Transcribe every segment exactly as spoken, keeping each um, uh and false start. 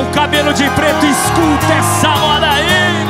o cabelo de preto, escuta essa moda aí.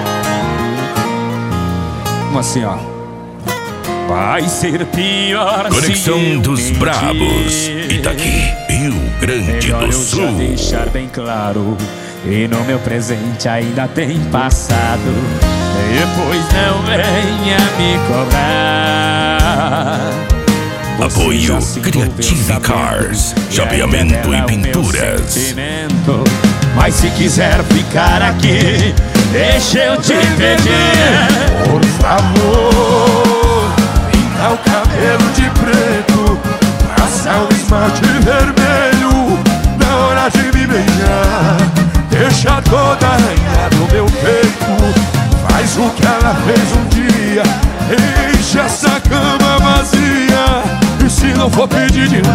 Como assim, ó? Vai ser pior. Conexão dos Brabos, Itaqui, Rio Grande Melhor do eu Sul. já deixar bem claro, e no meu presente ainda tem passado. Depois não venha me cobrar. Você Apoio já se envolveu Creative sabendo Cars, que chapeamento ainda e é o meu pinturas. sentimento. Mas se quiser ficar aqui, deixa eu te pedir, por favor, pinta o cabelo de preto, passa o esmalte vermelho na hora de me beijar. Deixa toda arranhada no meu peito, faz o que ela fez um dia, enche essa cama vazia. E se não for pedir demais,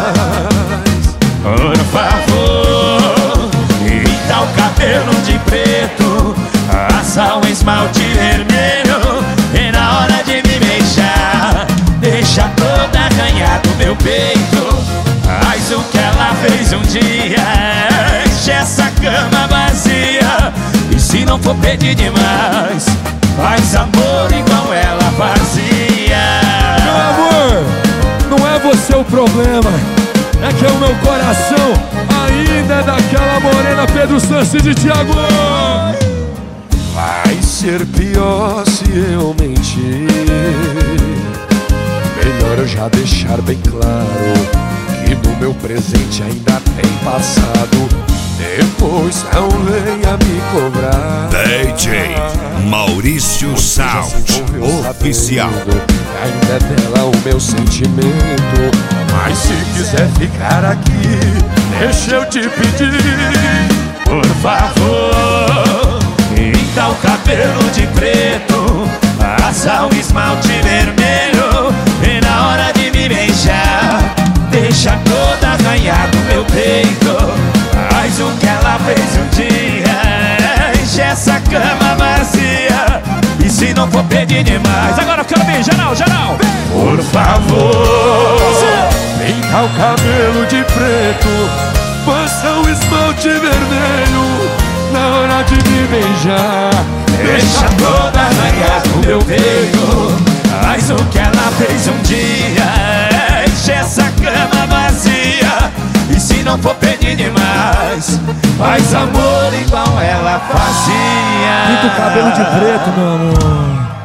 por favor, pinta o cabelo de preto, passa um esmalte vermelho, e na hora de me beijar, deixa toda arranhada no meu peito. Faz o que ela fez um dia, enche essa cama vazia. E se não for pedir demais, faz amor igual ela fazia. meu amor, não é você o problema, é que o meu coração ainda é daquela morena Pedro Sanches de Thiago. Vai ser pior se eu mentir, melhor eu já deixar bem claro que no meu presente ainda tem passado. Depois não venha me cobrar. D J Maurício Sound Oficial. Ainda é dela o meu sentimento, mas se quiser ficar aqui, deixa eu te pedir, por favor, pinta o cabelo de preto, passa um esmalte vermelho, e na hora de me beijar, deixa toda arranhada no meu peito. Faz o que ela fez um dia, enche essa cama vazia. E se não for pedir demais, agora eu quero ver, geral, geral. por favor, pinta o cabelo de preto, passa o esmalte vermelho na hora de me beijar. Deixa toda arranhada no meu peito. Faz o que ela fez um dia, enche essa cama vazia. E se não for pedir demais, faz amor igual ela fazia. Pinta o cabelo de preto, meu amor.